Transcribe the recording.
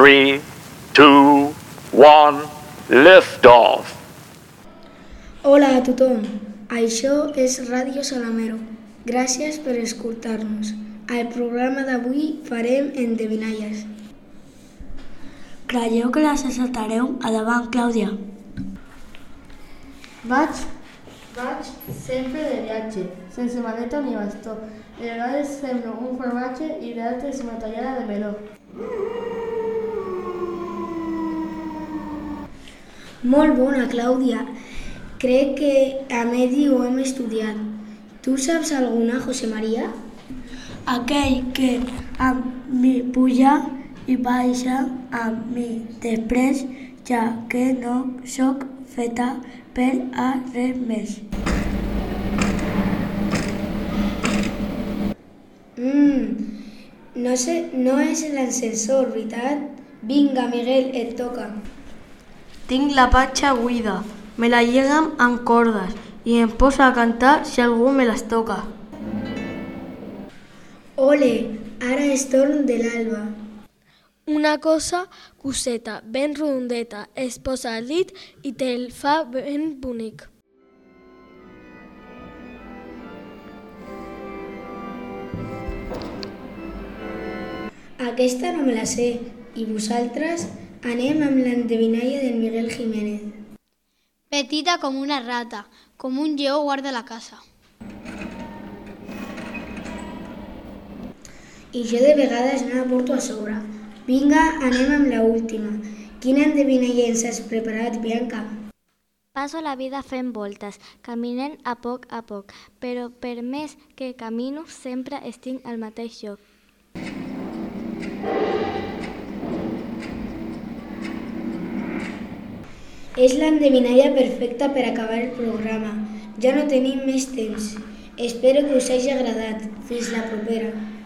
3, 2, 1, lift off. Hola a tothom, això és Ràdio Salamero. Gràcies per escoltar-nos. Al programa d'avui farem endevinalles. Creieu que les acertareu? Endavant, Clàudia. Vaig sempre de viatge, sense maleta ni bastó. De vegades semblo un formatge i d'altres una tallada de meló. Molt bona, Clàudia. Crec que a Medi ho hem estudiat. Tu saps alguna, José María? Aquell que amb mi puja i baixa amb mi després, ja que no sóc feta per a res més. No és l'ascensor, veritat? Vinga, Miguel, et toca. Tinc la patxa buida, me la lliguen amb cordes i em poso a cantar si algú me les toca. Ole, ara és torn de l'Alba. Una cosa coseta, ben rondeta, es posa al dit i te'l fa ben bonic. Aquesta no me la sé. I vosaltres? Anem amb l'endevinalla del Miguel Jiménez. Petita com una rata, com un lleó guarda la casa. I jo de vegades no la porto a sobre. Vinga, anem amb l'última. Quina endevinalla ens has preparat, Bianca? Passo la vida fent voltes, caminant a poc, però per més que camino sempre estic al mateix lloc. És l'endevinalla perfecta per acabar el programa. Ja no tenim més temps. Espero que us hagi agradat. Fins la propera.